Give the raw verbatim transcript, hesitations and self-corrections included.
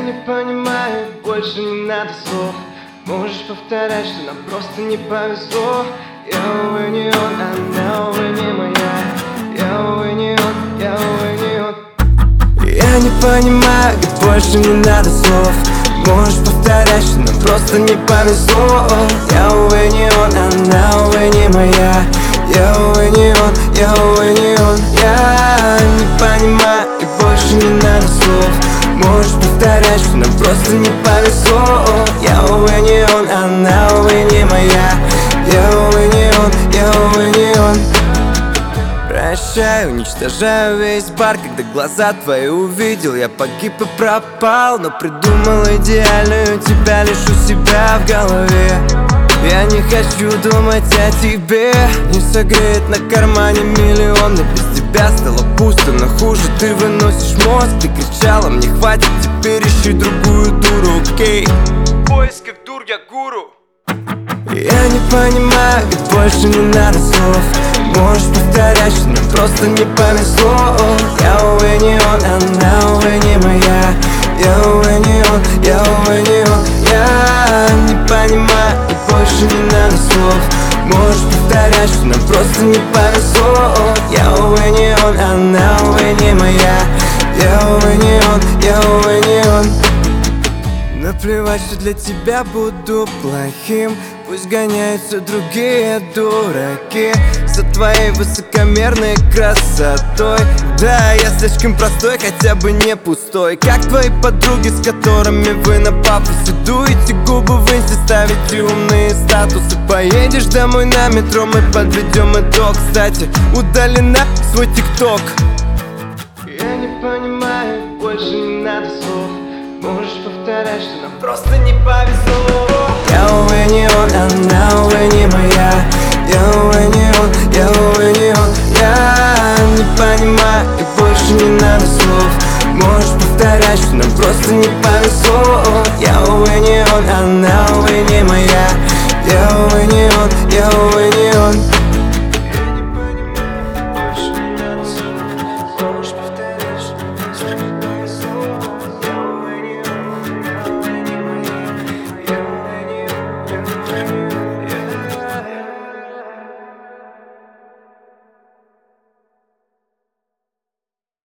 не понимаю, больше не надо слов. Можешь повторять, что нам просто не повезло. Я, увы, не он, она, увы, не моя. Я, увы, не он, я, увы, не он. Я не понимаю, ведь больше не надо слов. Можешь повторять, что нам просто не повезло. Я, увы, не он, она, увы, не моя. Я, увы, не он, я, увы, не он. Я не понимаю, и больше не надо слов. Можешь повторять, что нам просто не повезло. Я, увы, не он, она, увы, не моя. Я, увы, не он, я, увы, не он. Прощаю, уничтожаю весь бар, когда глаза твои увидел. Я погиб и пропал, но придумал идеальную тебя лишь у себя в голове. Я не хочу думать о тебе. Не согреет на кармане миллион, но без тебя стало пусто. Но хуже ты выносишь мозг. Ты кричала, мне хватит, теперь ищи другую дуру, окей? В поисках дур я гуру. Я не понимаю, ведь больше не надо слов. Можешь повторять, что нам просто не повезло. Я, увы, не он, она, увы, не моя. Я, увы, не он, я, увы, не он. Я не понимаю, и больше не надо слов. Можешь повторять, что нам просто не повезло. Я, увы, не он, она, увы, не моя. Я, увы, не он, я, увы, не он. Наплевать, что для тебя буду плохим. Пусть гоняются другие дураки за твоей высокомерной красотой. Да, я слишком простой, хотя бы не пустой. Как твои подруги, с которыми вы на пафосе дуете губы в инсте, ставите умные статусы. Поедешь домой на метро, мы подведем итог. Кстати, удали на свой тикток. Я не понимаю, больше не надо слов. Можешь повторять, что нам просто не повезло. Я, увы, не он, она, увы, не моя. Я, увы, не он, я, увы, не он. Я не понимаю, и больше не надо слов. Можешь повторять, что нам просто не повезло. Я, увы, не он, она, увы, не моя. Я, увы, не он, я, увы,